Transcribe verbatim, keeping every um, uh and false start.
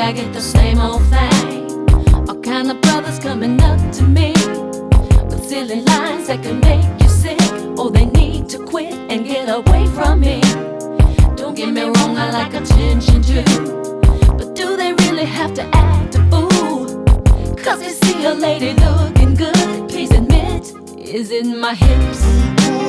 I get the same old thing. All kind of brothers coming up to me with silly lines that can make you sick. Oh, they need to quit and get away from me. Don't get me wrong, I like attention too, but do they really have to act a fool? Cause they see a lady looking good, please admit, is it my hips?